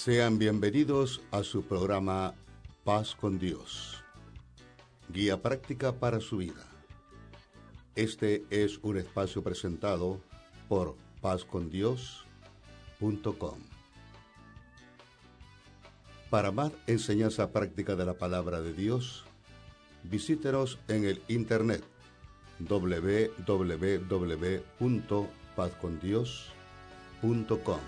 Sean bienvenidos a su programa Paz con Dios, guía práctica para su vida. Este es un espacio presentado por pazcondios.com. Para más enseñanza práctica de la palabra de Dios, visítenos en el internet www.pazcondios.com.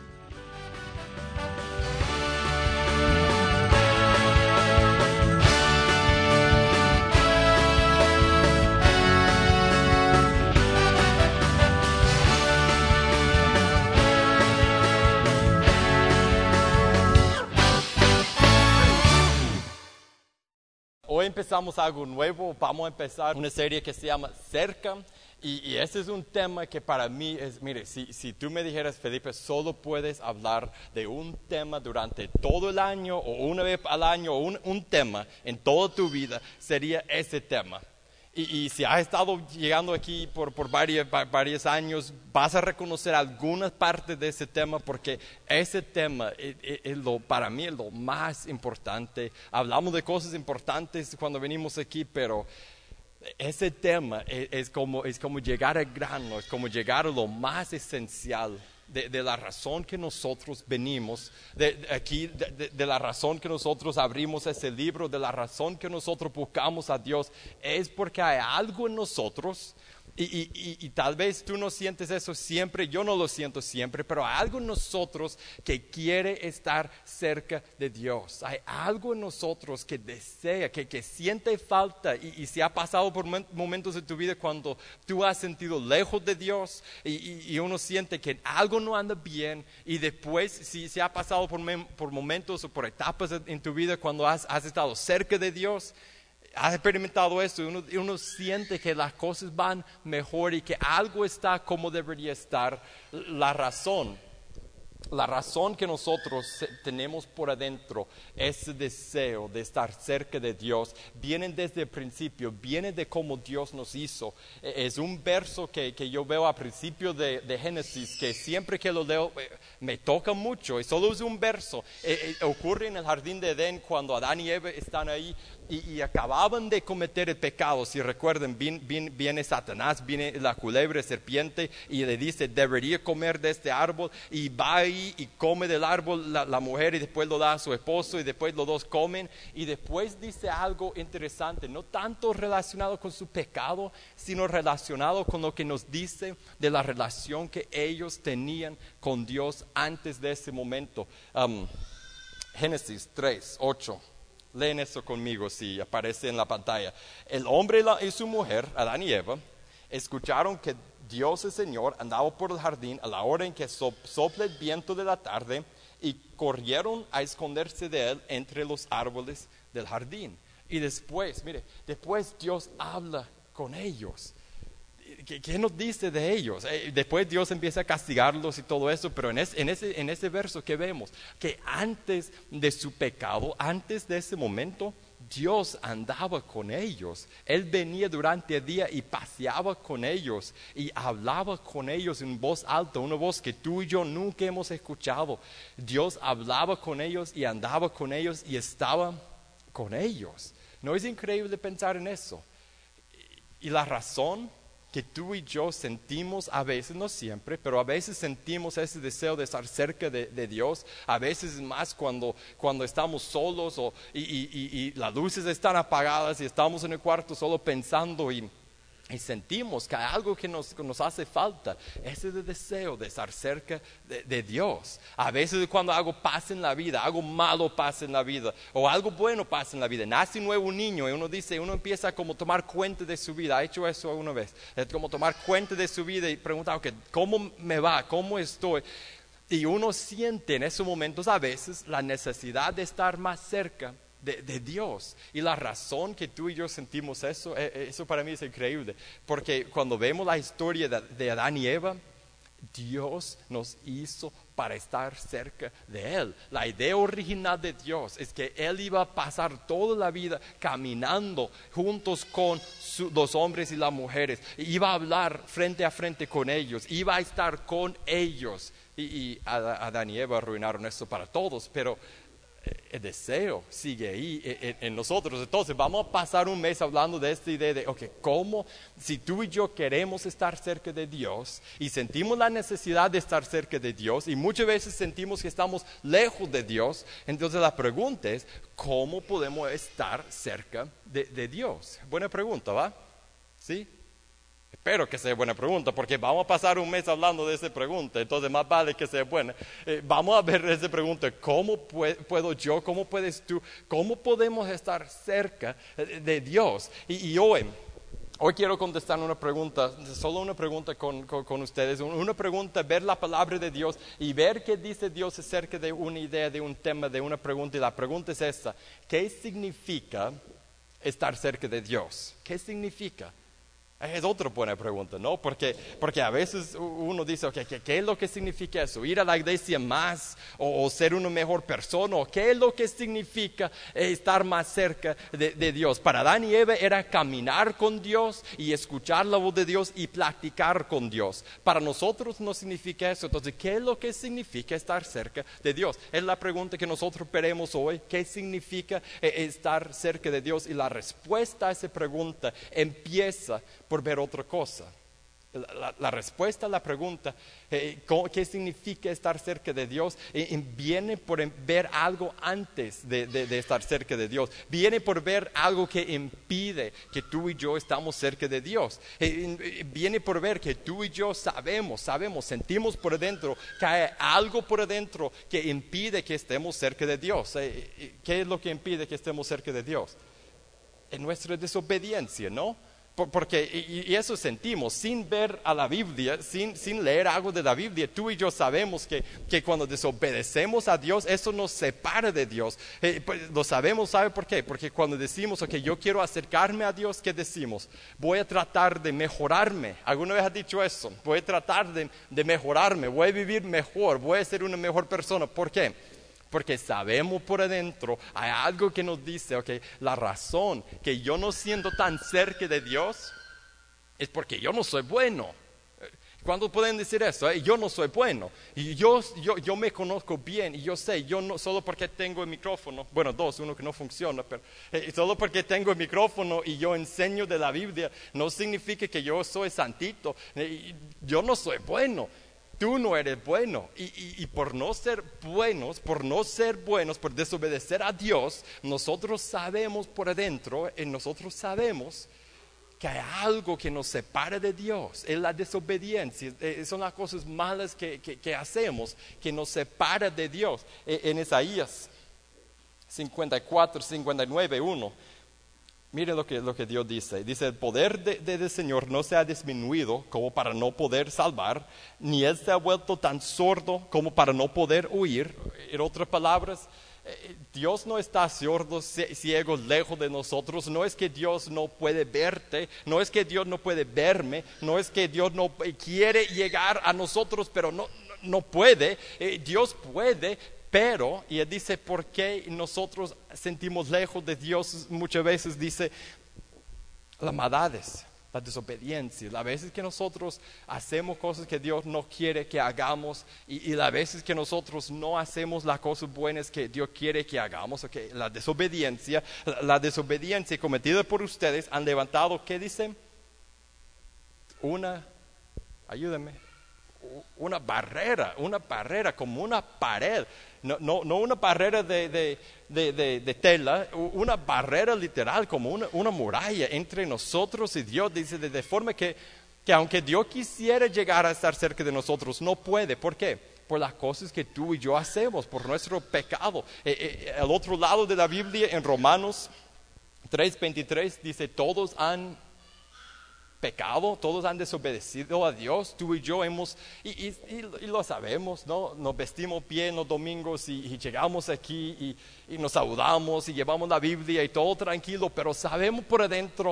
Hoy empezamos algo nuevo, vamos a empezar una serie que se llama Cerca y ese es un tema que para mí es, mire, si tú me dijeras, Felipe, solo puedes hablar de un tema durante todo el año o una vez al año o un tema en toda tu vida, sería ese tema. Y si has estado llegando aquí por varios años, vas a reconocer algunas partes de ese tema porque ese tema para mí es lo más importante. Hablamos de cosas importantes cuando venimos aquí, pero ese tema es como llegar al grano, es como llegar a lo más esencial de la razón que nosotros venimos, de la razón que nosotros abrimos ese libro, de la razón que nosotros buscamos a Dios, es porque hay algo en nosotros, y tal vez tú no sientes eso siempre, yo no lo siento siempre, pero hay algo en nosotros que quiere estar cerca de Dios. Hay algo en nosotros que desea, que siente falta, y si ha pasado por momentos de tu vida cuando tú has sentido lejos de Dios y uno siente que algo no anda bien, y después si ha pasado por momentos o por etapas en tu vida cuando has estado cerca de Dios, has experimentado esto y uno siente que las cosas van mejor y que algo está como debería estar. La razón que nosotros tenemos por adentro, ese deseo de estar cerca de Dios, viene desde el principio, viene de cómo Dios nos hizo. Es un verso que yo veo a principio de Génesis, que siempre que lo leo me toca mucho, y solo es un verso. Ocurre en el jardín de Edén cuando Adán y Eva están ahí y acababan de cometer el pecado. Si recuerdan, viene Satanás, viene la culebra, serpiente, y le dice, debería comer de este árbol, y va ahí y come del árbol la mujer, y después lo da a su esposo, y después los dos comen, y después dice algo interesante, no tanto relacionado con su pecado, sino relacionado con lo que nos dice de la relación que ellos tenían con Dios antes de ese momento. Génesis 3:8. Leen eso conmigo si aparece en la pantalla. El hombre y su mujer, Adán y Eva, escucharon que Dios el Señor andaba por el jardín a la hora en que sopla el viento de la tarde, y corrieron a esconderse de él entre los árboles del jardín. Y después Dios habla con ellos. ¿Qué nos dice de ellos? Después Dios empieza a castigarlos y todo eso, pero en ese verso que vemos, que antes de su pecado, antes de ese momento, Dios andaba con ellos. Él venía durante el día y paseaba con ellos y hablaba con ellos en voz alta, una voz que tú y yo nunca hemos escuchado. Dios hablaba con ellos y andaba con ellos y estaba con ellos. ¿No es increíble pensar en eso? Y la razón que tú y yo sentimos a veces, no siempre, pero a veces sentimos ese deseo de estar cerca de Dios, a veces es más cuando estamos solos y las luces están apagadas y estamos en el cuarto solo pensando y sentimos que hay algo que nos hace falta, ese deseo de estar cerca de Dios. A veces cuando algo pasa en la vida, algo malo pasa en la vida, o algo bueno pasa en la vida, nace un nuevo niño y uno empieza como a tomar cuenta de su vida. ¿Ha hecho eso alguna vez? Es como tomar cuenta de su vida y preguntar, okay, ¿cómo me va? ¿Cómo estoy? Y uno siente en esos momentos a veces la necesidad de estar más cerca de Dios. Y la razón que tú y yo sentimos eso para mí es increíble, porque cuando vemos la historia de Adán y Eva, Dios nos hizo para estar cerca de Él. La idea original de Dios es que Él iba a pasar toda la vida caminando juntos con los hombres y las mujeres. Iba a hablar frente a frente con ellos, iba a estar con ellos. Y Adán y Eva arruinaron eso para todos, pero el deseo sigue ahí en nosotros. Entonces vamos a pasar un mes hablando de esta idea de, ¿cómo si tú y yo queremos estar cerca de Dios y sentimos la necesidad de estar cerca de Dios y muchas veces sentimos que estamos lejos de Dios? Entonces la pregunta es, ¿cómo podemos estar cerca de Dios? Buena pregunta, ¿va? ¿Sí? Espero que sea buena pregunta, porque vamos a pasar un mes hablando de esa pregunta, entonces más vale que sea buena. Vamos a ver esa pregunta, ¿cómo puedo yo, cómo puedes tú, cómo podemos estar cerca de Dios? Y hoy quiero contestar una pregunta, solo una pregunta con ustedes, una pregunta, ver la palabra de Dios y ver qué dice Dios acerca de una idea, de un tema, de una pregunta. Y la pregunta es esta, ¿qué significa estar cerca de Dios? ¿Qué significa? Es otra buena pregunta, ¿no? Porque a veces uno dice, ¿qué es lo que significa eso? ¿Ir a la iglesia más o ser una mejor persona? ¿O qué es lo que significa estar más cerca de Dios? Para Adán y Eva era caminar con Dios y escuchar la voz de Dios y platicar con Dios. Para nosotros no significa eso. Entonces, ¿qué es lo que significa estar cerca de Dios? Es la pregunta que nosotros veremos hoy. ¿Qué significa estar cerca de Dios? Y la respuesta a esa pregunta empieza por ver otra cosa. La respuesta a la pregunta, ¿qué significa estar cerca de Dios? Viene por ver algo antes de estar cerca de Dios. Viene por ver algo que impide que tú y yo estamos cerca de Dios. Viene por ver que tú y yo sabemos, sentimos por adentro que hay algo por adentro que impide que estemos cerca de Dios. ¿Qué es lo que impide que estemos cerca de Dios? Es nuestra desobediencia, ¿no? Porque, y eso sentimos, sin ver a la Biblia, sin leer algo de la Biblia, tú y yo sabemos que cuando desobedecemos a Dios, eso nos separa de Dios. Pues, lo sabemos, ¿sabe por qué? Porque cuando decimos, yo quiero acercarme a Dios, ¿qué decimos? Voy a tratar de mejorarme. ¿Alguna vez has dicho eso? Voy a tratar de mejorarme, voy a vivir mejor, voy a ser una mejor persona. ¿Por qué? Porque sabemos por adentro, hay algo que nos dice, la razón que yo no siento tan cerca de Dios es porque yo no soy bueno. ¿Cuándo pueden decir eso? Yo no soy bueno. Y yo me conozco bien y yo sé, yo no, solo porque tengo el micrófono, bueno, uno que no funciona, pero solo porque tengo el micrófono y yo enseño de la Biblia, no significa que yo soy santito. Yo no soy bueno. Tú no eres bueno y por no ser buenos, por desobedecer a Dios, nosotros sabemos por adentro, nosotros sabemos que hay algo que nos separa de Dios, es la desobediencia, son las cosas malas que hacemos, que nos separa de Dios. En Isaías 54, 59, 1. Miren lo que Dios dice. Dice, el poder del Señor no se ha disminuido como para no poder salvar, ni Él se ha vuelto tan sordo como para no poder oír. En otras palabras, Dios no está sordo, ciego, lejos de nosotros. No es que Dios no puede verte, no es que Dios no puede verme, no es que Dios no quiere llegar a nosotros, pero no puede. Dios puede. Pero, y Él dice, ¿por qué nosotros sentimos lejos de Dios? Muchas veces dice, las maldades, la desobediencia, las veces que nosotros hacemos cosas que Dios no quiere que hagamos y las veces que nosotros no hacemos las cosas buenas que Dios quiere que hagamos. La desobediencia cometida por ustedes han levantado, ¿qué dicen? Ayúdenme. Una barrera, como una pared, no una barrera de tela, una barrera literal, como una muralla entre nosotros y Dios. Dice de forma que aunque Dios quisiera llegar a estar cerca de nosotros, no puede. ¿Por qué? Por las cosas que tú y yo hacemos, por nuestro pecado. El otro lado de la Biblia, en Romanos 3:23, dice, todos han pecado, todos han desobedecido a Dios. Tú y yo hemos, y lo sabemos, ¿no? Nos vestimos bien los domingos y llegamos aquí y nos saludamos y llevamos la Biblia y todo tranquilo, pero sabemos por adentro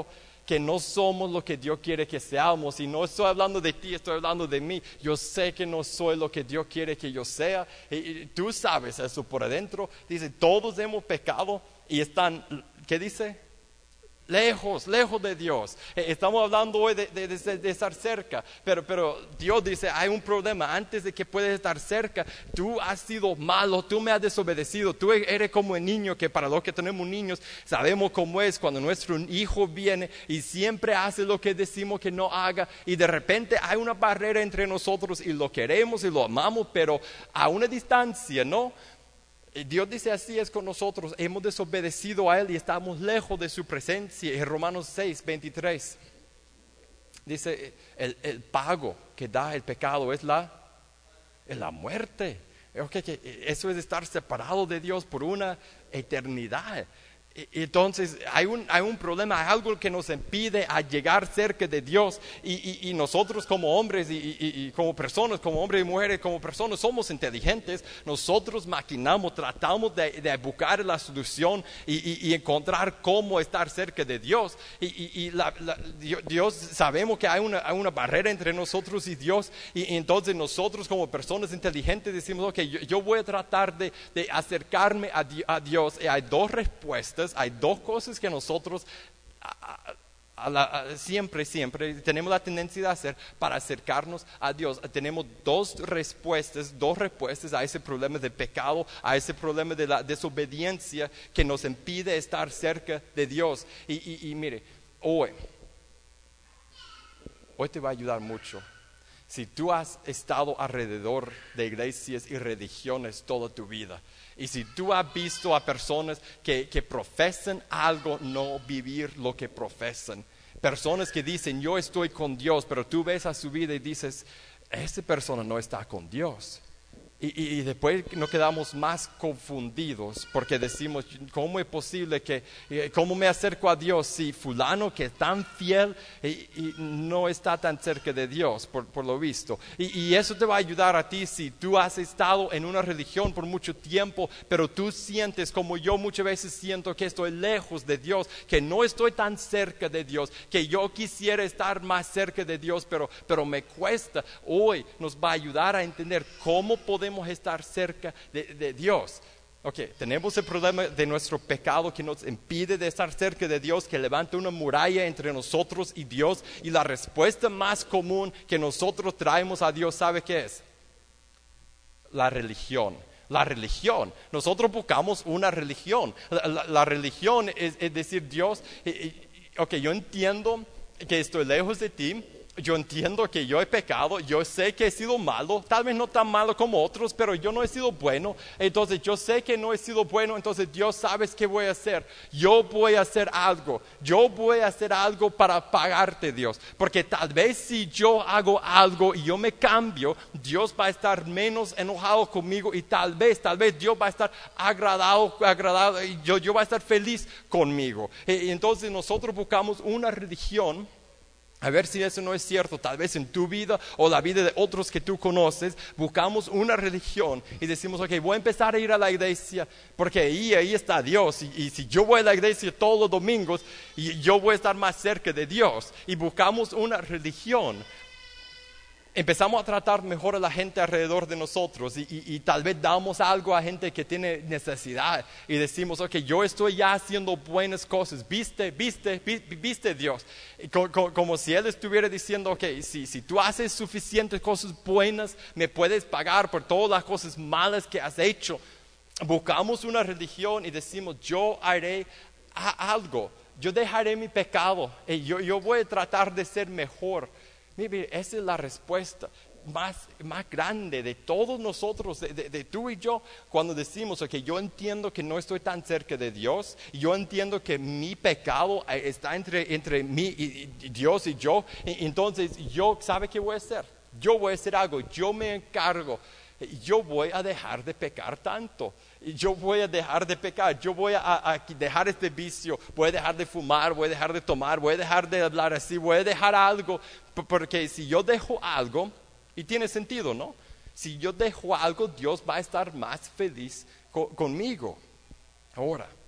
que no somos lo que Dios quiere que seamos. Y no estoy hablando de ti, estoy hablando de mí. Yo sé que no soy lo que Dios quiere que yo sea. Y tú sabes eso por adentro. Dice, todos hemos pecado y están, ¿qué dice? Lejos de Dios. Estamos hablando hoy de estar cerca, pero Dios dice, hay un problema. Antes de que puedas estar cerca, tú has sido malo, tú me has desobedecido. Tú eres como el niño, que para los que tenemos niños, sabemos cómo es cuando nuestro hijo viene y siempre hace lo que decimos que no haga, y de repente hay una barrera entre nosotros y lo queremos y lo amamos, pero a una distancia, ¿no? Dios dice, así es con nosotros, hemos desobedecido a Él y estamos lejos de su presencia. En Romanos 6, 23 dice, el pago que da el pecado es la muerte. Eso es estar separado de Dios por una eternidad. Entonces hay un problema, hay algo que nos impide a llegar cerca de Dios, y nosotros como hombres y como personas, como hombres y mujeres, como personas somos inteligentes. Nosotros maquinamos, tratamos de buscar la solución y encontrar cómo estar cerca de Dios, Dios, sabemos que hay una barrera entre nosotros y Dios, y entonces nosotros como personas inteligentes decimos, ok, yo voy a tratar de acercarme a Dios, y hay dos respuestas. Hay dos cosas que nosotros siempre tenemos la tendencia de hacer para acercarnos a Dios. Tenemos dos respuestas a ese problema de pecado, a ese problema de la desobediencia que nos impide estar cerca de Dios. Y mire, hoy te va a ayudar mucho. Si tú has estado alrededor de iglesias y religiones toda tu vida, y si tú has visto a personas que profesan algo, no vivir lo que profesan, personas que dicen, yo estoy con Dios, pero tú ves a su vida y dices, esa persona no está con Dios. Y después nos quedamos más confundidos, porque decimos, ¿cómo es posible cómo me acerco a Dios si fulano que es tan fiel y no está tan cerca de Dios, por lo visto? Y eso te va a ayudar a ti si tú has estado en una religión por mucho tiempo, pero tú sientes, como yo muchas veces siento, que estoy lejos de Dios, que no estoy tan cerca de Dios, que yo quisiera estar más cerca de Dios, pero me cuesta. Hoy nos va a ayudar a entender cómo podemos estar cerca de Dios. Tenemos el problema de nuestro pecado que nos impide de estar cerca de Dios, que levanta una muralla entre nosotros y Dios, y la respuesta más común que nosotros traemos a Dios, ¿sabe qué es? La religión. Nosotros buscamos una religión. La religión es decir, Dios, yo entiendo que estoy lejos de ti. Yo entiendo que yo he pecado, yo sé que he sido malo, tal vez no tan malo como otros, pero yo no he sido bueno. Entonces yo sé que no he sido bueno, entonces Dios, ¿sabes qué voy a hacer? Yo voy a hacer algo para pagarte, Dios, porque tal vez si yo hago algo y yo me cambio, Dios va a estar menos enojado conmigo, y tal vez Dios va a estar agradado y yo va a estar feliz conmigo. Entonces nosotros buscamos una religión. A ver si eso no es cierto, tal vez en tu vida o la vida de otros que tú conoces, buscamos una religión y decimos, voy a empezar a ir a la iglesia porque ahí está Dios, y si yo voy a la iglesia todos los domingos, yo voy a estar más cerca de Dios, y buscamos una religión. Empezamos a tratar mejor a la gente alrededor de nosotros, y tal vez damos algo a gente que tiene necesidad, y decimos, yo estoy ya haciendo buenas cosas, viste Dios, como si Él estuviera diciendo, si tú haces suficientes cosas buenas, me puedes pagar por todas las cosas malas que has hecho. Buscamos una religión y decimos, yo haré algo, yo dejaré mi pecado, yo voy a tratar de ser mejor. Mire, esa es la respuesta más grande de todos nosotros, de tú y yo, cuando decimos, yo entiendo que no estoy tan cerca de Dios, yo entiendo que mi pecado está entre mí y Dios y yo, entonces ¿sabe qué voy a hacer? Yo voy a hacer algo, yo me encargo. Yo voy a dejar de pecar tanto, yo voy a dejar de pecar, yo voy a dejar este vicio, voy a dejar de fumar, voy a dejar de tomar, voy a dejar de hablar así, voy a dejar algo, porque si yo dejo algo, y tiene sentido, ¿no? Si yo dejo algo, Dios va a estar más feliz conmigo. Ahora,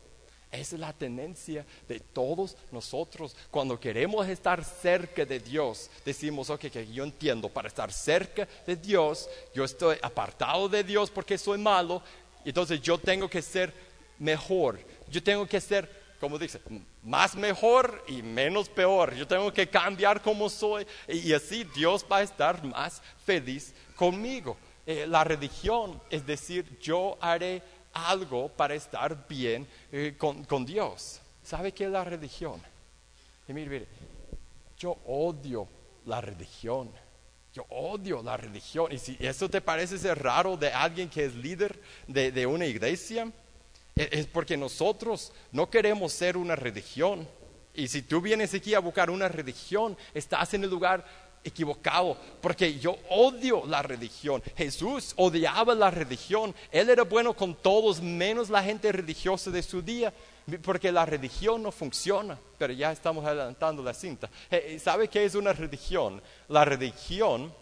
Esa es la tendencia de todos nosotros. Cuando queremos estar cerca de Dios, decimos, ok, que yo entiendo, para estar cerca de Dios, yo estoy apartado de Dios porque soy malo, entonces yo tengo que ser mejor. Yo tengo que ser, como dice, más mejor y menos peor. Yo tengo que cambiar como soy y así Dios va a estar más feliz conmigo. La religión es decir, yo haré algo para estar bien con Dios. ¿Sabe qué es la religión? Y mire, yo odio la religión. Yo odio la religión. Y si eso te parece ser raro de alguien que es líder de una iglesia, es porque nosotros no queremos ser una religión. Y si tú vienes aquí a buscar una religión, estás en el lugar equivocado, porque yo odio la religión. Jesús odiaba la religión. Él era bueno con todos menos la gente religiosa de su día, porque la religión no funciona. Pero ya estamos adelantando la cinta. ¿Sabe qué es una religión? La religión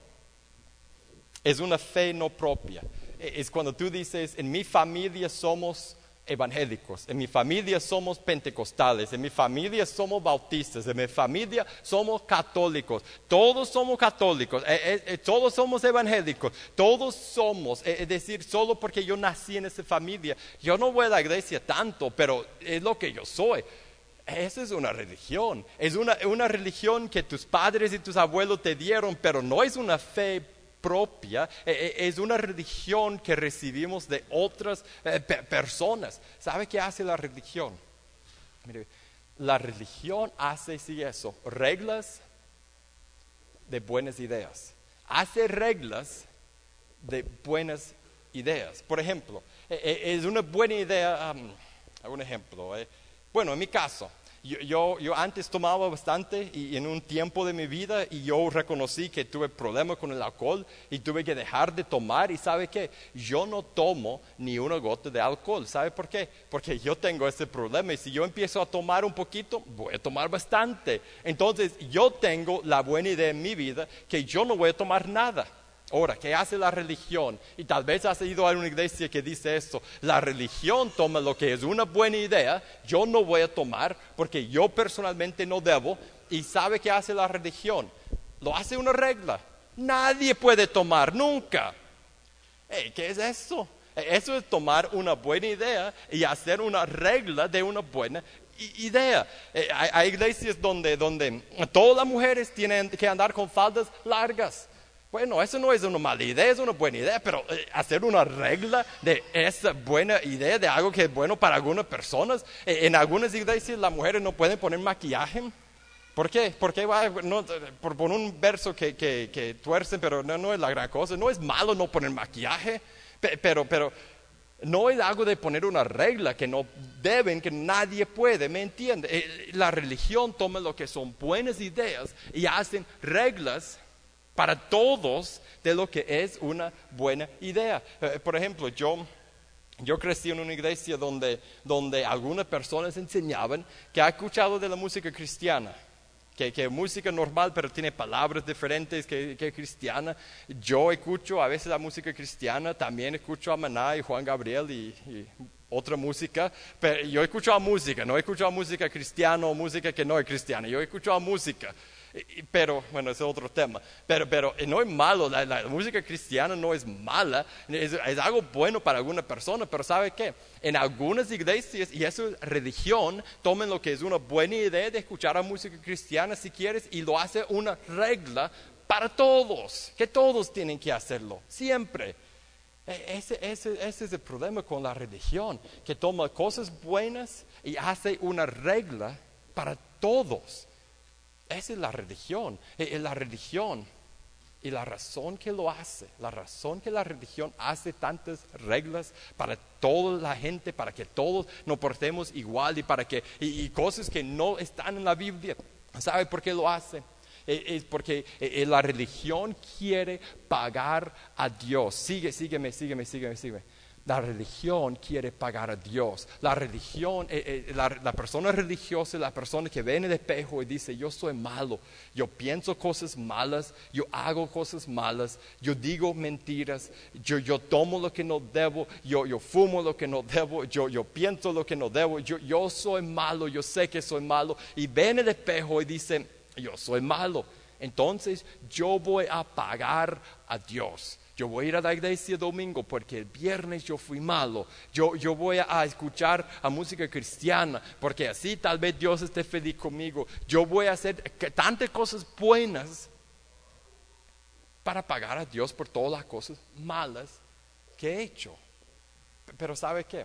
es una fe no propia. Es cuando tú dices, en mi familia somos evangélicos, en mi familia somos pentecostales, en mi familia somos bautistas, en mi familia somos católicos, todos somos católicos, todos somos evangélicos, todos somos, es decir, solo porque yo nací en esa familia, yo no voy a la iglesia tanto, pero es lo que yo soy. Esa es una religión, es una religión que tus padres y tus abuelos te dieron, pero no es una fe propia, es una religión que recibimos de otras personas. ¿Sabe qué hace la religión? Mire, la religión hace sí eso, reglas de buenas ideas. Hace reglas de buenas ideas. Por ejemplo, es una buena idea, un ejemplo. Bueno, en mi caso, yo antes tomaba bastante y en un tiempo de mi vida y yo reconocí que tuve problemas con el alcohol y tuve que dejar de tomar. Y ¿sabe qué? Yo no tomo ni una gota de alcohol. ¿Sabe por qué? Porque yo tengo ese problema y si yo empiezo a tomar un poquito, voy a tomar bastante. Entonces yo tengo la buena idea en mi vida que yo no voy a tomar nada. Ahora, ¿qué hace la religión? Y tal vez has ido a una iglesia que dice esto. La religión toma lo que es una buena idea, yo no voy a tomar porque yo personalmente no debo. ¿Y sabe qué hace la religión? Lo hace una regla. Nadie puede tomar, nunca. ¿Qué es eso? Eso es tomar una buena idea y hacer una regla de una buena idea. Hay iglesias donde todas las mujeres tienen que andar con faldas largas. Bueno, eso no es una mala idea, es una buena idea, pero hacer una regla de esa buena idea, de algo que es bueno para algunas personas. En algunas iglesias las mujeres no pueden poner maquillaje. ¿Por qué? Porque por un verso que tuercen, pero no es la gran cosa. No es malo no poner maquillaje, pero no es algo de poner una regla que no deben, que nadie puede, ¿me entiende? La religión toma lo que son buenas ideas y hacen reglas para todos de lo que es una buena idea. Por ejemplo, yo crecí en una iglesia donde algunas personas enseñaban que ha escuchado de la música cristiana, que música normal pero tiene palabras diferentes que cristiana. Yo escucho a veces la música cristiana, también escucho a Maná y Juan Gabriel y otra música, pero yo escucho a música, no escucho a música cristiana o música que no es cristiana, yo escucho a música. Pero, bueno, ese es otro tema. Pero no es malo, la música cristiana no es mala, es algo bueno para alguna persona, pero ¿sabe qué? En algunas iglesias, y eso es religión, tomen lo que es una buena idea de escuchar a música cristiana si quieres y lo hace una regla para todos, que todos tienen que hacerlo, siempre. Ese es el problema con la religión, que toma cosas buenas y hace una regla para todos. Esa es la religión. La religión y la razón que lo hace, la razón que la religión hace tantas reglas para toda la gente, para que todos nos portemos igual y cosas que no están en la Biblia. ¿Sabe por qué lo hace? Es porque la religión quiere pagar a Dios. Sígueme. La religión quiere pagar a Dios. La religión, la persona religiosa es la persona que ve en el espejo y dice, yo soy malo, yo pienso cosas malas, yo hago cosas malas, yo digo mentiras, yo tomo lo que no debo, yo fumo lo que no debo, yo pienso lo que no debo, yo soy malo, yo sé que soy malo. Y ve en el espejo y dice, yo soy malo, entonces yo voy a pagar a Dios. Yo voy a ir a la iglesia domingo porque el viernes yo fui malo. Yo voy a escuchar a música cristiana porque así tal vez Dios esté feliz conmigo. Yo voy a hacer tantas cosas buenas para pagar a Dios por todas las cosas malas que he hecho. Pero ¿sabe qué?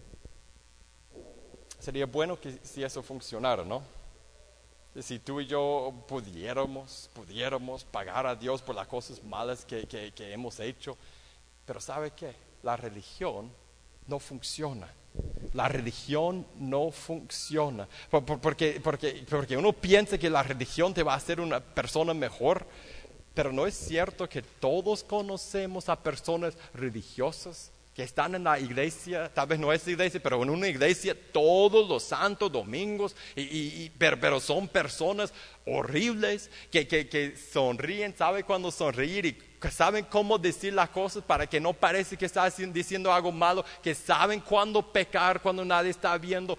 Sería bueno que si eso funcionara, ¿no? Si tú y yo pudiéramos pagar a Dios por las cosas malas que hemos hecho. Pero ¿sabe qué? La religión no funciona. La religión no funciona. Porque uno piensa que la religión te va a hacer una persona mejor. Pero no es cierto que todos conocemos a personas religiosas que están en la iglesia, tal vez no es iglesia, pero en una iglesia todos los santos domingos, pero son personas horribles que sonríen, saben cuándo sonreír y saben cómo decir las cosas para que no parezca que están diciendo algo malo, que saben cuándo pecar cuando nadie está viendo.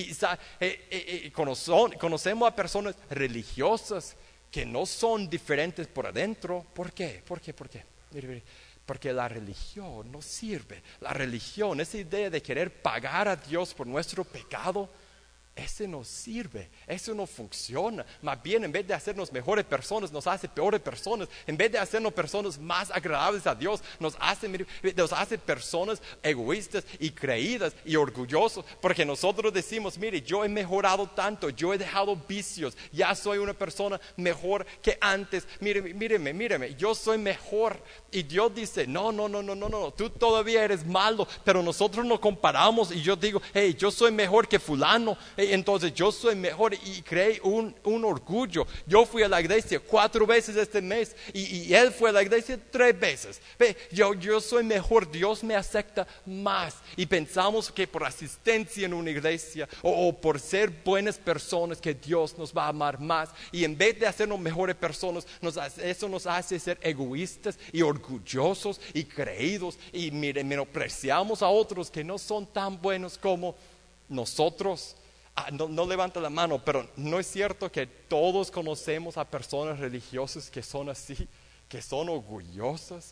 Conocemos a personas religiosas que no son diferentes por adentro. ¿Por qué? Mire. Porque la religión no sirve. La religión, esa idea de querer pagar a Dios por nuestro pecado, ese no sirve, eso no funciona. Más bien, en vez de hacernos mejores personas, nos hace peores personas. En vez de hacernos personas más agradables a Dios, nos hace personas egoístas y creídas y orgullosos. Porque nosotros decimos, mire, yo he mejorado tanto, yo he dejado vicios, ya soy una persona mejor que antes. Míreme, yo soy mejor. Y Dios dice, no, tú todavía eres malo, pero nosotros nos comparamos y yo digo, hey, yo soy mejor que fulano. Entonces yo soy mejor y creé un orgullo. Yo fui a la iglesia 4 veces este mes y él fue a la iglesia 3 veces. Yo soy mejor, Dios me acepta más. Y pensamos que por asistencia en una iglesia o por ser buenas personas que Dios nos va a amar más. Y en vez de hacernos mejores personas, eso nos hace ser egoístas y orgullosos y creídos. Y menospreciamos a otros que no son tan buenos como nosotros. No levanta la mano, pero no es cierto que todos conocemos a personas religiosas que son así, que son orgullosas.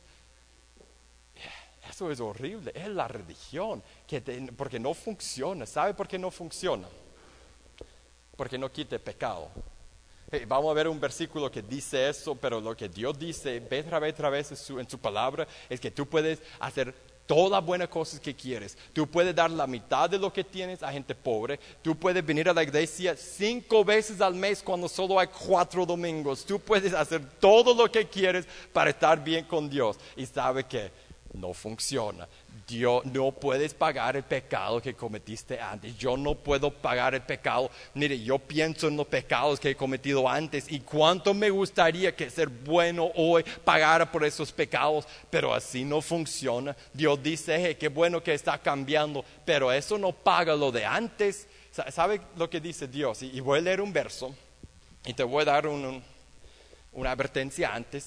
Eso es horrible, es la religión, porque no funciona. ¿Sabe por qué no funciona? Porque no quita el pecado. Vamos a ver un versículo que dice eso, pero lo que Dios dice vez tras vez en su palabra es que tú puedes hacer todas las buenas cosas que quieres. Tú puedes dar la mitad de lo que tienes a gente pobre. Tú puedes venir a la iglesia 5 veces al mes cuando solo hay 4 domingos. Tú puedes hacer todo lo que quieres para estar bien con Dios. Y ¿sabe qué? No funciona. Dios, no puedes pagar el pecado que cometiste antes. Yo no puedo pagar el pecado. Mire, yo pienso en los pecados que he cometido antes y cuánto me gustaría que ser bueno hoy pagara por esos pecados, pero así no funciona. Dios dice, hey, qué bueno que está cambiando, pero eso no paga lo de antes. ¿Sabe lo que dice Dios? Y voy a leer un verso y te voy a dar una advertencia antes.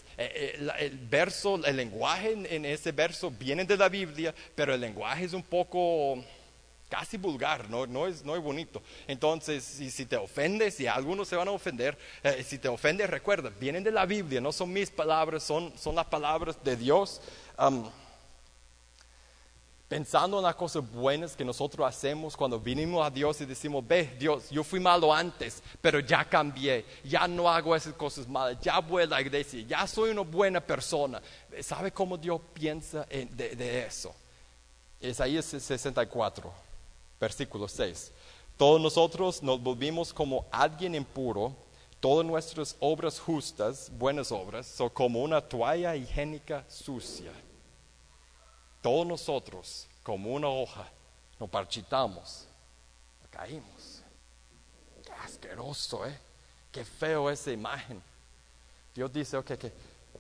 El lenguaje en ese verso viene de la Biblia, pero el lenguaje es un poco casi vulgar, no es bonito. Entonces, si te ofendes, si algunos se van a ofender, si te ofendes, recuerda, vienen de la Biblia, no son mis palabras, son las palabras de Dios. Pensando en las cosas buenas que nosotros hacemos cuando vinimos a Dios y decimos, ve Dios, yo fui malo antes, pero ya cambié, ya no hago esas cosas malas, ya voy a la iglesia, ya soy una buena persona. ¿Sabe cómo Dios piensa de eso? Isaías 64, versículo 6. Todos nosotros nos volvimos como alguien impuro, todas nuestras obras justas, buenas obras, son como una toalla higiénica sucia. Todos nosotros, como una hoja, nos marchitamos, caímos. Qué asqueroso, qué feo esa imagen. Dios dice,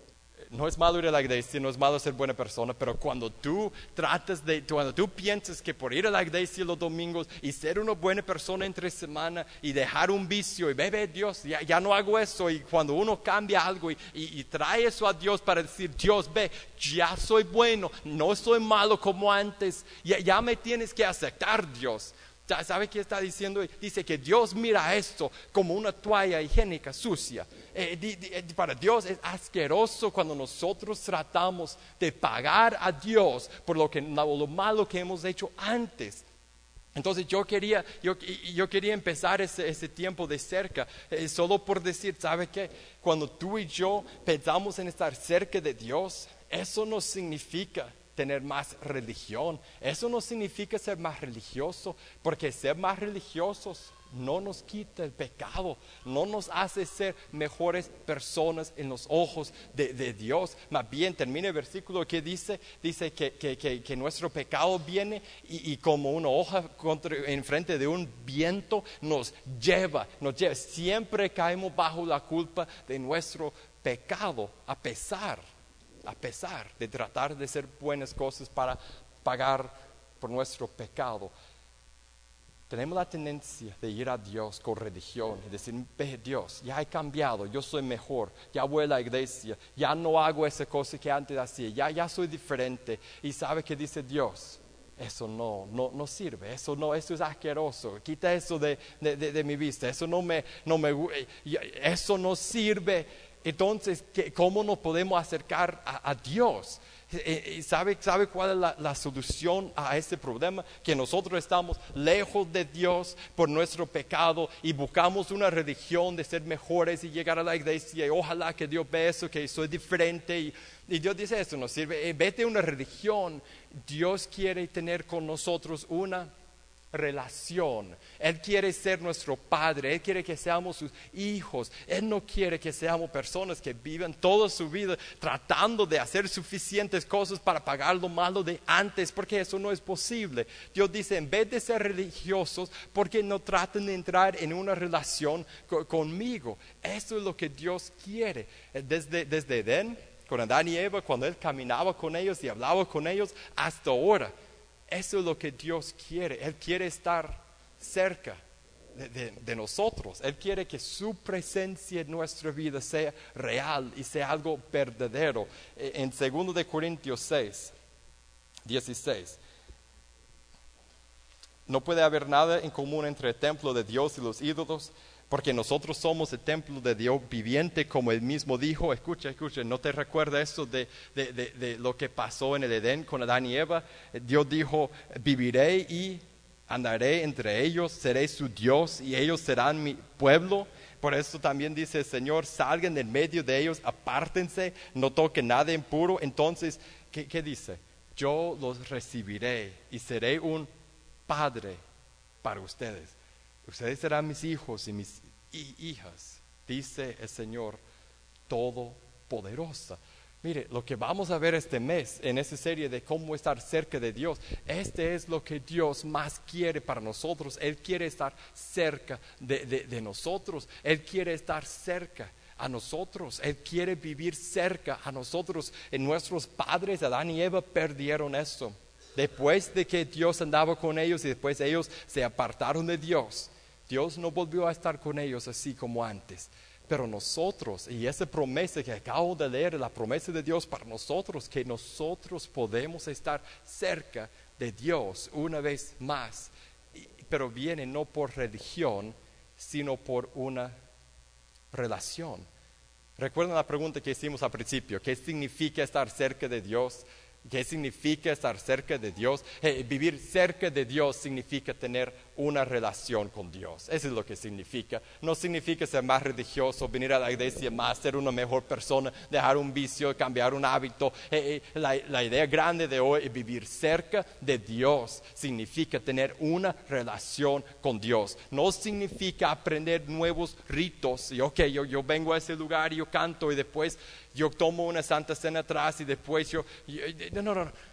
no es malo ir a la iglesia, no es malo ser buena persona, pero cuando tú cuando tú piensas que por ir a la iglesia los domingos y ser una buena persona entre semana y dejar un vicio y ve Dios, ya no hago eso, y cuando uno cambia algo y trae eso a Dios para decir, Dios, ve, ya soy bueno, no soy malo como antes, ya me tienes que aceptar, Dios. ¿Sabe qué está diciendo? Dice que Dios mira esto como una toalla higiénica sucia. Para Dios es asqueroso cuando nosotros tratamos de pagar a Dios por lo malo que hemos hecho antes. Entonces yo quería empezar ese tiempo de cerca, solo por decir, ¿sabe qué? Cuando tú y yo pensamos en estar cerca de Dios, eso no significa tener más religión, eso no significa ser más religioso, porque ser más religiosos no nos quita el pecado, no nos hace ser mejores personas en los ojos de Dios. Más bien termina el versículo que dice que nuestro pecado viene y como una hoja en frente de un viento nos lleva, siempre caemos bajo la culpa de nuestro pecado, a pesar de tratar de hacer buenas cosas para pagar por nuestro pecado. Tenemos la tendencia de ir a Dios con religión y decir, ve Dios, ya he cambiado, yo soy mejor, ya voy a la iglesia, ya no hago esa cosa que antes hacía, ya soy diferente. Y ¿sabe qué dice Dios? Eso no sirve, eso es asqueroso, quita eso de mi vista, eso eso no sirve. Entonces, ¿cómo nos podemos acercar a Dios? ¿Sabe cuál es la solución a este problema? Que nosotros estamos lejos de Dios por nuestro pecado y buscamos una religión de ser mejores y llegar a la iglesia y ojalá que Dios vea eso, que soy diferente y Dios dice, eso no sirve, vete a una religión. Dios quiere tener con nosotros una relación. Él quiere ser nuestro Padre, Él quiere que seamos sus hijos. Él no quiere que seamos personas que vivan toda su vida tratando de hacer suficientes cosas para pagar lo malo de antes, porque eso no es posible. Dios dice, en vez de ser religiosos, ¿por qué no tratan de entrar en una relación conmigo? Eso es lo que Dios quiere. Desde Edén, con Adán y Eva, cuando Él caminaba con ellos y hablaba con ellos, hasta ahora. Eso es lo que Dios quiere. Él quiere estar cerca de nosotros. Él quiere que su presencia en nuestra vida sea real y sea algo verdadero. En 2 Corintios 6, 16. No puede haber nada en común entre el templo de Dios y los ídolos, porque nosotros somos el templo de Dios viviente, como Él mismo dijo. Escucha, ¿no te recuerda eso de lo que pasó en el Edén con Adán y Eva? Dios dijo, viviré y andaré entre ellos, seré su Dios y ellos serán mi pueblo. Por eso también dice el Señor, salgan del medio de ellos, apártense, no toquen nada impuro. Entonces, ¿qué dice? Yo los recibiré y seré un padre para ustedes. Ustedes serán mis hijos y mis hijas, dice el Señor Todopoderoso. Mire, lo que vamos a ver este mes en esta serie de cómo estar cerca de Dios, es lo que Dios más quiere para nosotros. Él quiere estar cerca de nosotros. Él quiere estar cerca a nosotros. Él quiere vivir cerca a nosotros. Nuestros padres, Adán y Eva, perdieron eso. Después de que Dios andaba con ellos y después ellos se apartaron de Dios, Dios no volvió a estar con ellos así como antes. Pero nosotros, y esa promesa que acabo de leer, la promesa de Dios para nosotros, que nosotros podemos estar cerca de Dios una vez más. Pero viene no por religión, sino por una relación. ¿Recuerdan la pregunta que hicimos al principio? ¿Qué significa estar cerca de Dios? ¿Qué significa estar cerca de Dios? Vivir cerca de Dios significa tener una relación con Dios. Eso es lo que significa. No significa ser más religioso, venir a la iglesia más, ser una mejor persona, dejar un vicio, cambiar un hábito. La idea grande de hoy es vivir cerca de Dios. Significa tener una relación con Dios. No significa aprender nuevos ritos. Y yo vengo a ese lugar y yo canto y después yo tomo una santa cena atrás y después no.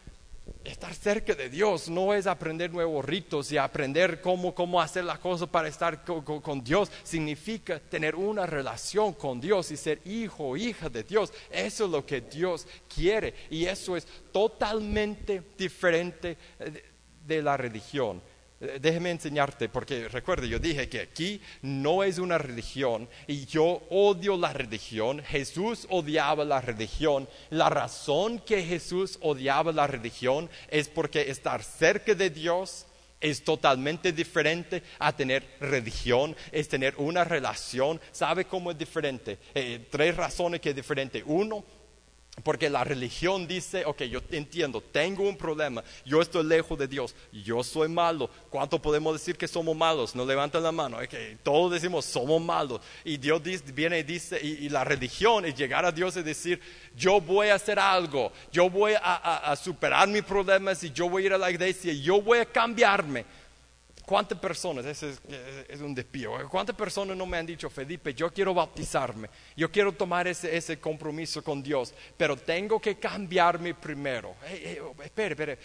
Estar cerca de Dios no es aprender nuevos ritos y aprender cómo hacer la cosa para estar con Dios. Significa tener una relación con Dios y ser hijo o hija de Dios. Eso es lo que Dios quiere y eso es totalmente diferente de la religión. Déjeme enseñarte, porque recuerde, yo dije que aquí no es una religión y yo odio la religión. Jesús odiaba la religión. La razón que Jesús odiaba la religión es porque estar cerca de Dios es totalmente diferente a tener religión, es tener una relación. ¿Sabe cómo es diferente? 3 razones que es diferente. 1, porque la religión dice, ok, yo entiendo, tengo un problema, yo estoy lejos de Dios, yo soy malo. ¿Cuánto podemos decir que somos malos? No levanten la mano, okay, todos decimos somos malos. Y Dios viene y dice, y la religión es llegar a Dios y decir, yo voy a hacer algo, yo voy a superar mis problemas y yo voy a ir a la iglesia y yo voy a cambiarme. ¿Cuántas personas, ese es un desvío, cuántas personas no me han dicho, Felipe, yo quiero bautizarme, yo quiero tomar ese compromiso con Dios, pero tengo que cambiarme primero? Espere,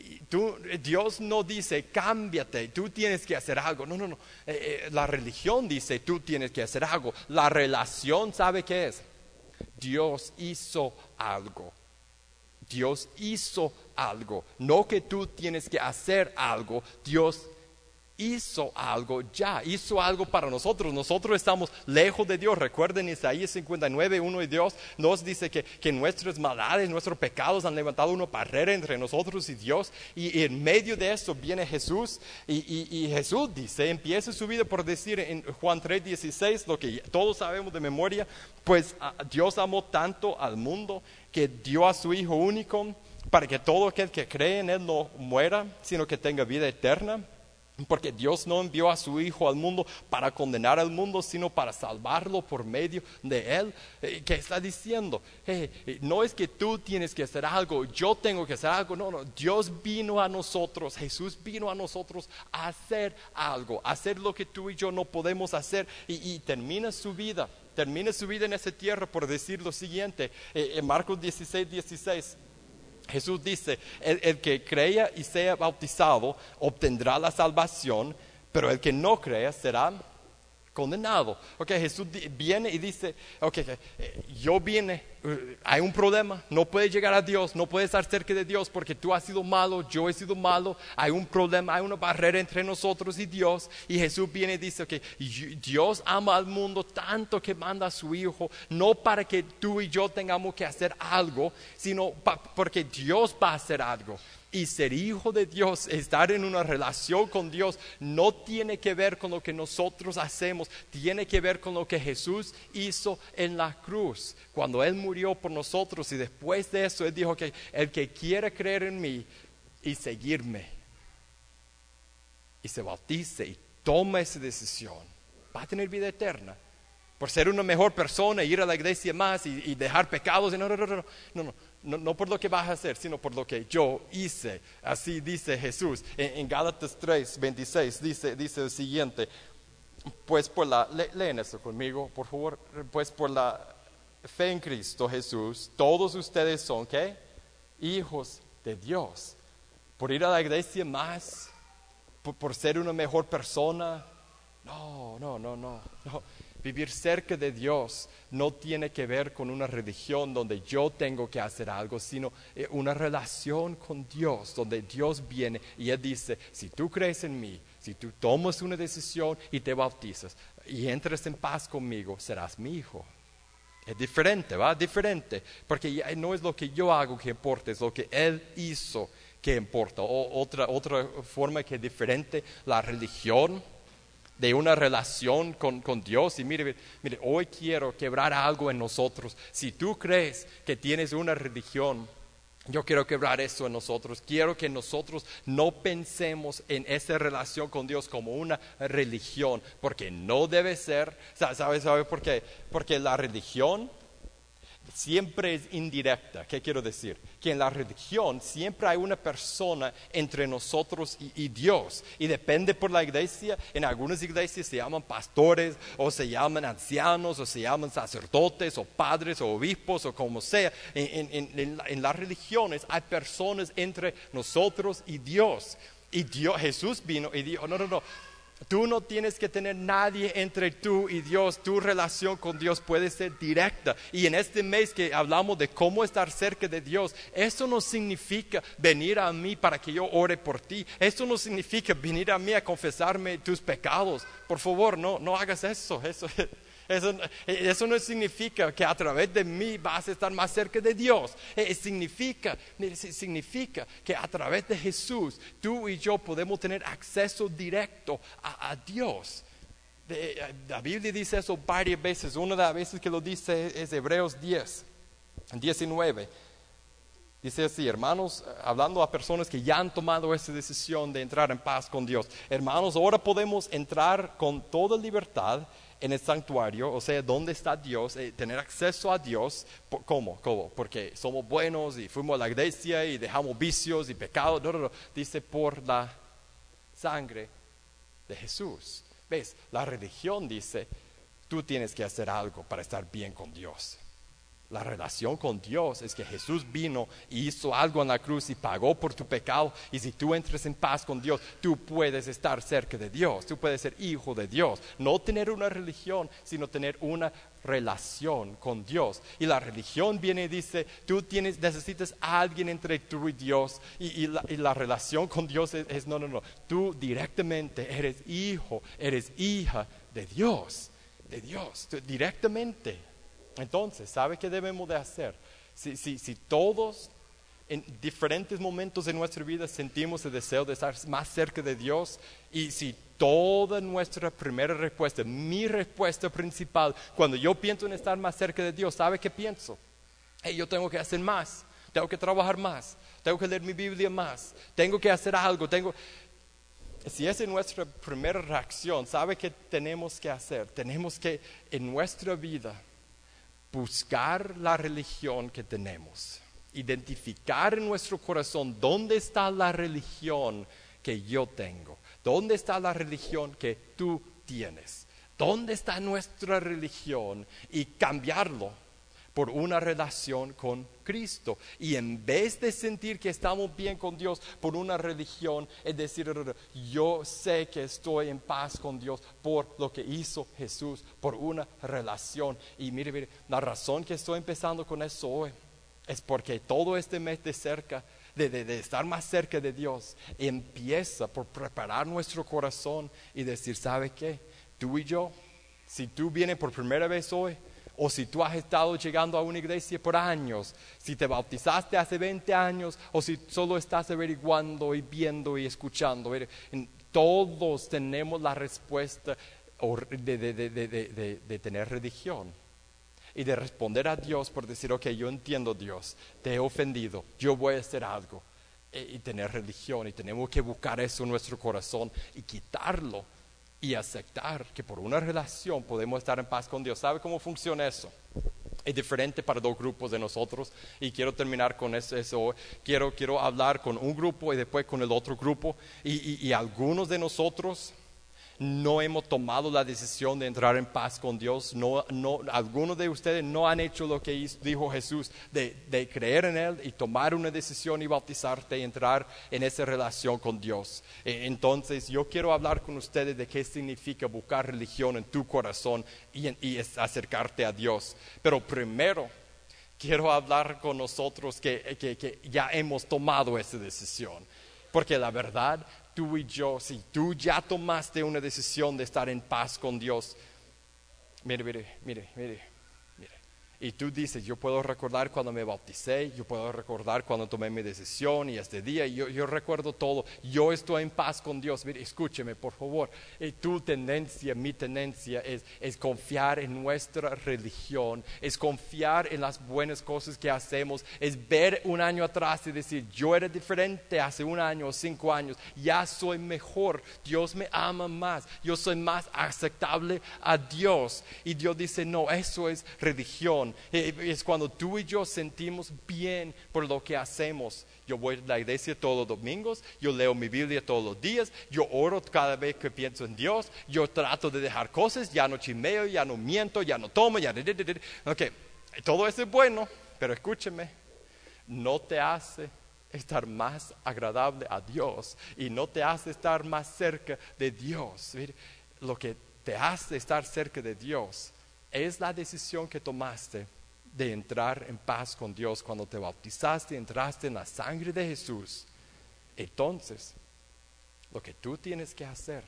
Dios no dice, cámbiate, tú tienes que hacer algo. No. La religión dice, tú tienes que hacer algo. La relación, ¿sabe qué es? Dios hizo algo. Dios hizo algo, no que tú tienes que hacer algo. Dios hizo algo ya, hizo algo para nosotros. Nosotros estamos lejos de Dios. Recuerden Isaías 59, 1 y Dios nos dice que nuestras maldades, nuestros pecados han levantado una barrera entre nosotros y Dios. Y en medio de eso viene Jesús y Jesús dice, empieza su vida por decir en Juan 3:16, lo que todos sabemos de memoria, pues Dios amó tanto al mundo que dio a su Hijo único para que todo aquel que cree en Él no muera, sino que tenga vida eterna. Porque Dios no envió a su Hijo al mundo para condenar al mundo, sino para salvarlo por medio de Él. ¿Qué está diciendo? No es que tú tienes que hacer algo, yo tengo que hacer algo. No, Dios vino a nosotros, Jesús vino a nosotros a hacer algo, a hacer lo que tú y yo no podemos hacer. Y termina su vida en esa tierra por decir lo siguiente, en Marcos 16:16. Jesús dice, el que crea y sea bautizado obtendrá la salvación, pero el que no crea será condenado. Jesús viene y dice, yo vine, hay un problema, no puedes llegar a Dios, no puedes estar cerca de Dios porque tú has sido malo, yo he sido malo, hay un problema, hay una barrera entre nosotros y Dios. Y Jesús viene y dice, Dios ama al mundo tanto que manda a su Hijo, no para que tú y yo tengamos que hacer algo, sino porque Dios va a hacer algo. Y ser hijo de Dios, estar en una relación con Dios, no tiene que ver con lo que nosotros hacemos, tiene que ver con lo que Jesús hizo en la cruz, cuando Él murió por nosotros. Y después de eso Él dijo que el que quiera creer en mí y seguirme y se bautice y toma esa decisión, va a tener vida eterna. Por ser una mejor persona, ir a la iglesia más y dejar pecados. No por lo que vas a hacer, sino por lo que yo hice. Así dice Jesús. En Gálatas 3:26 dice lo siguiente. Pues leen eso conmigo, por favor. Pues por la fe en Cristo Jesús, todos ustedes son, ¿qué? Hijos de Dios. Por ir a la iglesia más, por ser una mejor persona. No. Vivir cerca de Dios no tiene que ver con una religión donde yo tengo que hacer algo, sino una relación con Dios, donde Dios viene y Él dice, si tú crees en mí, si tú tomas una decisión y te bautizas y entres en paz conmigo, serás mi hijo. Es diferente, ¿va? Diferente, porque ya no es lo que yo hago que importa, es lo que Él hizo que importa. Otra forma que es diferente, la religión de una relación con Dios. Y mire, hoy quiero quebrar algo en nosotros. Si tú crees que tienes una religión, yo quiero quebrar eso en nosotros. Quiero que nosotros no pensemos en esa relación con Dios como una religión, porque no debe ser. ¿Sabe por qué? Porque la religión siempre es indirecta. ¿Qué quiero decir? Que en la religión siempre hay una persona entre nosotros y Dios. Y depende por la iglesia. En algunas iglesias se llaman pastores, o se llaman ancianos, o se llaman sacerdotes, o padres, o obispos, o como sea. En las religiones hay personas entre nosotros y Dios. Y Jesús vino y dijo, no. Tú no tienes que tener nadie entre tú y Dios. Tu relación con Dios puede ser directa. Y en este mes que hablamos de cómo estar cerca de Dios, eso no significa venir a mí para que yo ore por ti. Eso no significa venir a mí a confesarme tus pecados. Por favor, no hagas eso. Eso no significa que a través de mí vas a estar más cerca de Dios. Significa que a través de Jesús tú y yo podemos tener acceso directo a Dios. La Biblia dice eso varias veces. Una de las veces que lo dice es Hebreos 10:19. Dice así, hermanos, hablando a personas que ya han tomado esa decisión de entrar en paz con Dios. Hermanos, ahora podemos entrar con toda libertad en el santuario, o sea, ¿dónde está Dios? Tener acceso a Dios. ¿Cómo? Porque somos buenos y fuimos a la iglesia y dejamos vicios y pecados. No. Dice por la sangre de Jesús. ¿Ves? La religión dice, tú tienes que hacer algo para estar bien con Dios. La relación con Dios es que Jesús vino y hizo algo en la cruz y pagó por tu pecado. Y si tú entras en paz con Dios, tú puedes estar cerca de Dios. Tú puedes ser hijo de Dios. No tener una religión, sino tener una relación con Dios. Y la religión viene y dice, tú necesitas a alguien entre tú y Dios. Y la relación con Dios es no. Tú directamente eres hijo, eres hija de Dios. Tú, directamente. Entonces, ¿sabe qué debemos de hacer? Si todos en diferentes momentos de nuestra vida sentimos el deseo de estar más cerca de Dios, y si toda nuestra primera respuesta, mi respuesta principal, cuando yo pienso en estar más cerca de Dios, ¿sabe qué pienso? Yo tengo que hacer más, tengo que trabajar más, tengo que leer mi Biblia más, tengo que hacer algo, Si esa es nuestra primera reacción, ¿sabe qué tenemos que hacer? Tenemos que en nuestra vida buscar la religión que tenemos, identificar en nuestro corazón dónde está la religión que yo tengo, dónde está la religión que tú tienes, dónde está nuestra religión, y cambiarlo por una relación con Cristo. Y en vez de sentir que estamos bien con Dios por una religión, es decir, yo sé que estoy en paz con Dios por lo que hizo Jesús, por una relación. Y mire, la razón que estoy empezando con eso hoy es porque todo este mes de cerca, de estar más cerca de Dios, empieza por preparar nuestro corazón y decir, ¿sabe qué? Tú y yo, si tú vienes por primera vez hoy, o si tú has estado llegando a una iglesia por años, si te bautizaste hace 20 años, o si solo estás averiguando y viendo y escuchando, todos tenemos la respuesta de tener religión. Y de responder a Dios por decir, ok, yo entiendo Dios, te he ofendido, yo voy a hacer algo. Y tener religión, y tenemos que buscar eso en nuestro corazón y quitarlo. Y aceptar que por una relación podemos estar en paz con Dios. ¿Sabe cómo funciona eso? Es diferente para dos grupos de nosotros, y quiero terminar con eso. Quiero hablar con un grupo y después con el otro grupo. Y algunos de nosotros no hemos tomado la decisión de entrar en paz con Dios. Algunos de ustedes no han hecho lo que dijo Jesús, de creer en Él y tomar una decisión y bautizarte y entrar en esa relación con Dios. Entonces yo quiero hablar con ustedes de qué significa buscar religión en tu corazón y acercarte a Dios. Pero primero quiero hablar con nosotros que ya hemos tomado esa decisión. Porque la verdad, tú y yo, si tú ya tomaste una decisión de estar en paz con Dios, mire. Y tú dices, yo puedo recordar cuando me bauticé, yo puedo recordar cuando tomé mi decisión y este día, yo recuerdo todo, yo estoy en paz con Dios. Mire, escúcheme por favor, tu tendencia, mi tendencia es confiar en nuestra religión, es confiar en las buenas cosas que hacemos, es ver un año atrás y decir, yo era diferente hace un año o 5 años, ya soy mejor, Dios me ama más, yo soy más aceptable a Dios. Y Dios dice, no, eso es religión. religión. Es cuando tú y yo sentimos bien por lo que hacemos. Yo voy a la iglesia todos los domingos, yo leo mi Biblia todos los días, yo oro cada vez que pienso en Dios, yo trato de dejar cosas, ya no chimeo, ya no miento, ya no tomo, Ok, todo eso es bueno, pero escúcheme, no te hace estar más agradable a Dios y no te hace estar más cerca de Dios. Lo que te hace estar cerca de Dios es la decisión que tomaste de entrar en paz con Dios cuando te bautizaste, entraste en la sangre de Jesús. Entonces, lo que tú tienes que hacer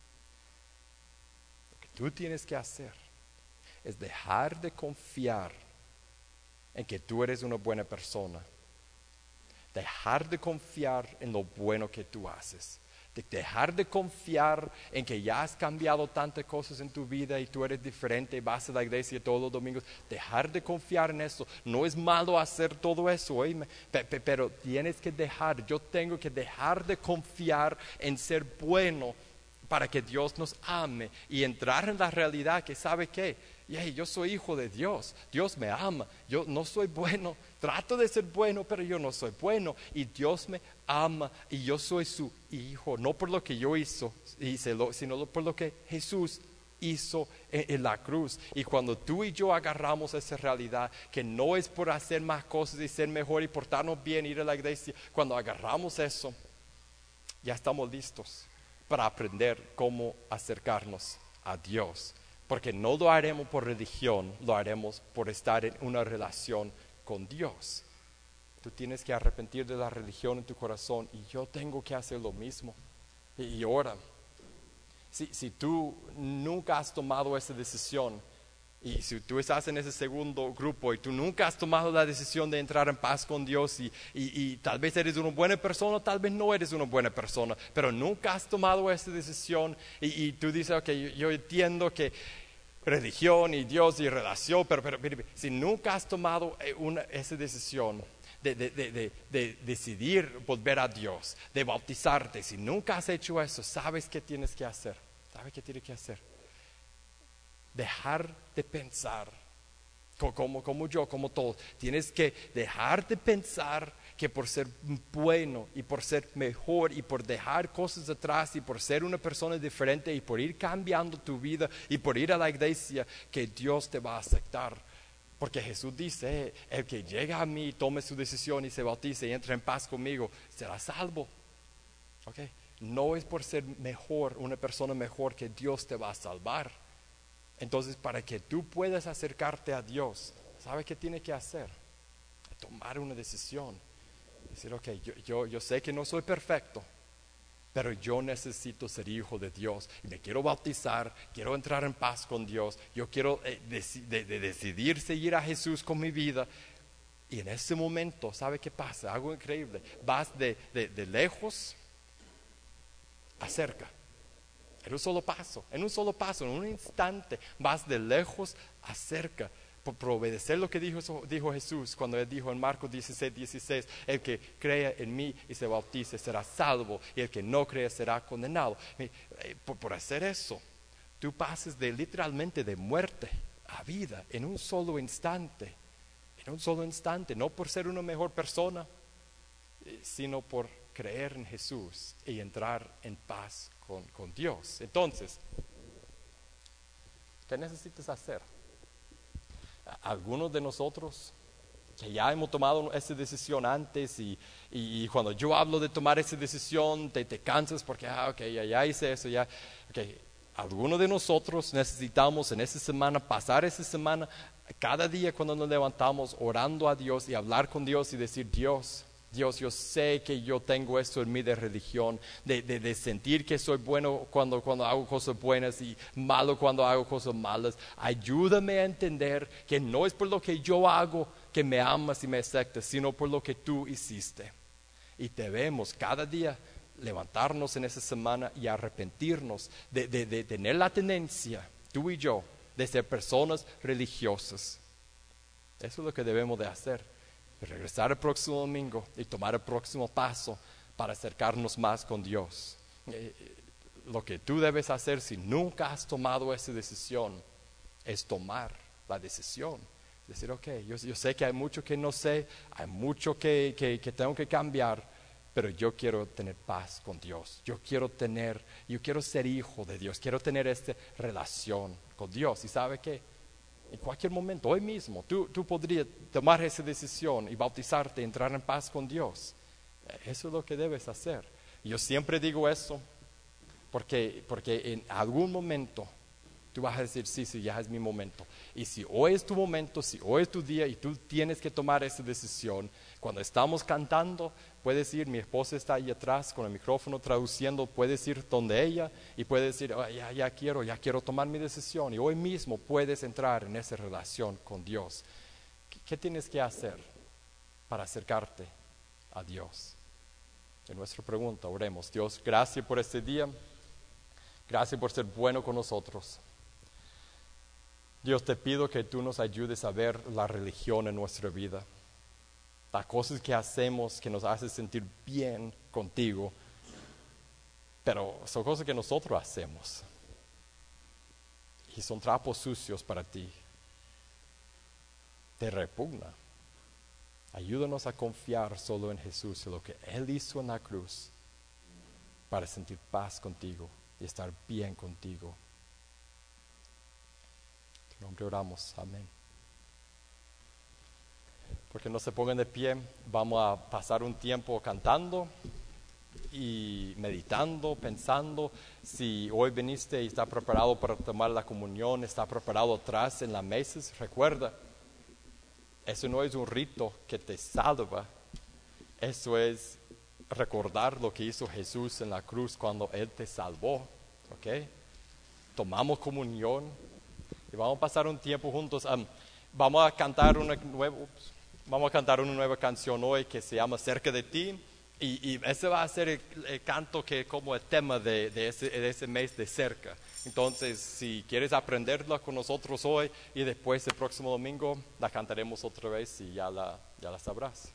es dejar de confiar en que tú eres una buena persona. Dejar de confiar en lo bueno que tú haces. Dejar de confiar en que ya has cambiado tantas cosas en tu vida y tú eres diferente y vas a la iglesia todos los domingos. Dejar de confiar en eso. No es malo hacer todo eso, oíme, pero tienes que dejar, yo tengo que dejar de confiar en ser bueno para que Dios nos ame y entrar en la realidad que sabe que yo soy hijo de Dios, Dios me ama, yo no soy bueno, trato de ser bueno, pero yo no soy bueno y Dios me ama y yo soy su hijo, no por lo que yo hice, sino por lo que Jesús hizo en la cruz. Y cuando tú y yo agarramos esa realidad, que no es por hacer más cosas y ser mejor y portarnos bien, ir a la iglesia, cuando agarramos eso, ya estamos listos para aprender cómo acercarnos a Dios. Porque no lo haremos por religión, lo haremos por estar en una relación con Dios. Tú tienes que arrepentir de la religión en tu corazón y yo tengo que hacer lo mismo. Y ahora, si tú nunca has tomado esa decisión y si tú estás en ese segundo grupo y tú nunca has tomado la decisión de entrar en paz con Dios y tal vez eres una buena persona, tal vez no eres una buena persona, pero nunca has tomado esa decisión y tú dices, ok, yo entiendo que religión y Dios y relación, pero si nunca has tomado esa decisión de decidir volver a Dios, de bautizarte, si nunca has hecho eso, ¿sabes qué tienes que hacer? ¿Sabes qué tienes que hacer? Dejar de pensar como yo, como todos. Tienes que dejar de pensar que por ser bueno y por ser mejor y por dejar cosas atrás y por ser una persona diferente y por ir cambiando tu vida y por ir a la iglesia, que Dios te va a aceptar. Porque Jesús dice, el que llega a mí, tome su decisión y se bautice y entre en paz conmigo, será salvo. ¿Okay? No es por ser mejor, una persona mejor, que Dios te va a salvar. Entonces, para que tú puedas acercarte a Dios, ¿sabes qué tienes que hacer? Tomar una decisión. Decir, ok, yo sé que no soy perfecto, pero yo necesito ser hijo de Dios. Y me quiero bautizar, quiero entrar en paz con Dios. Yo quiero decidir seguir a Jesús con mi vida. Y en ese momento, ¿sabe qué pasa? Algo increíble. Vas de lejos a cerca. En un solo paso, en un instante, vas de lejos a cerca, por obedecer lo que dijo Jesús cuando él dijo en Marcos 16, el que crea en mí y se bautice será salvo, y el que no crea será condenado. Por hacer eso, tú pasas literalmente de muerte a vida en un solo instante, no por ser una mejor persona, sino por creer en Jesús y entrar en paz con Dios. Entonces, ¿qué necesitas hacer? Algunos de nosotros que ya hemos tomado esa decisión antes y cuando yo hablo de tomar esa decisión te cansas porque ya hice eso, algunos de nosotros necesitamos en esa semana, pasar esa semana, cada día cuando nos levantamos orando a Dios y hablar con Dios y decir, Dios, yo sé que yo tengo esto en mí de religión, de sentir que soy bueno cuando hago cosas buenas y malo cuando hago cosas malas. Ayúdame a entender que no es por lo que yo hago que me amas y me aceptas, sino por lo que tú hiciste. Y debemos cada día levantarnos en esa semana y arrepentirnos de tener la tendencia, tú y yo, de ser personas religiosas. Eso es lo que debemos de hacer. Regresar el próximo domingo y tomar el próximo paso para acercarnos más con Dios. Lo que tú debes hacer si nunca has tomado esa decisión es tomar la decisión. Decir, ok, yo sé que hay mucho que no sé, hay mucho que tengo que cambiar, pero yo quiero tener paz con Dios. Yo quiero ser hijo de Dios, quiero tener esta relación con Dios. ¿Y sabe qué? En cualquier momento, hoy mismo, tú podrías tomar esa decisión y bautizarte, entrar en paz con Dios. Eso es lo que debes hacer. Y yo siempre digo eso porque en algún momento tú vas a decir, sí, ya es mi momento. Y si hoy es tu momento, si hoy es tu día y tú tienes que tomar esa decisión, cuando estamos cantando, puedes ir, mi esposa está ahí atrás con el micrófono traduciendo, puedes ir donde ella y puedes decir, oh, ya quiero tomar mi decisión. Y hoy mismo puedes entrar en esa relación con Dios. ¿Qué tienes que hacer para acercarte a Dios? En nuestra pregunta, oremos. Dios, gracias por este día. Gracias por ser bueno con nosotros. Dios, te pido que tú nos ayudes a ver la religión en nuestra vida. Las cosas que hacemos que nos hacen sentir bien contigo, pero son cosas que nosotros hacemos. Y son trapos sucios para ti. Te repugna. Ayúdanos a confiar solo en Jesús y lo que Él hizo en la cruz para sentir paz contigo y estar bien contigo. En tu nombre oramos. Amén. Porque no se pongan de pie, vamos a pasar un tiempo cantando y meditando, pensando. Si hoy viniste y está preparado para tomar la comunión, está preparado atrás en las mesas, recuerda, eso no es un rito que te salva, eso es recordar lo que hizo Jesús en la cruz cuando Él te salvó, ¿ok? Tomamos comunión y vamos a pasar un tiempo juntos. Vamos a cantar una nueva canción hoy que se llama Cerca de ti. Y ese va a ser el canto que como el tema de ese mes de cerca. Entonces, si quieres aprenderla con nosotros hoy y después el próximo domingo la cantaremos otra vez y ya la sabrás.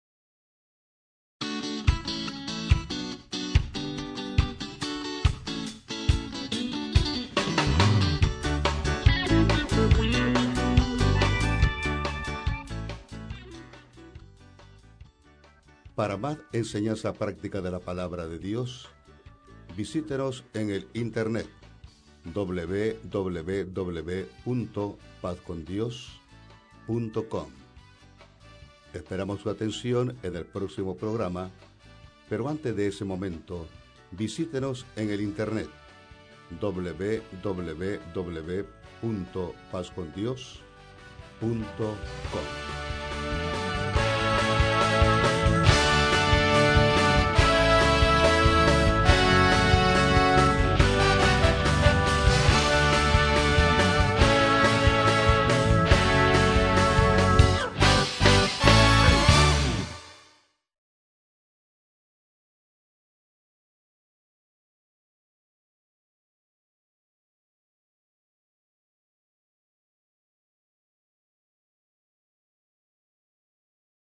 Para más enseñanza práctica de la palabra de Dios, visítenos en el internet www.pazcondios.com. Esperamos su atención en el próximo programa, pero antes de ese momento, visítenos en el internet www.pazcondios.com.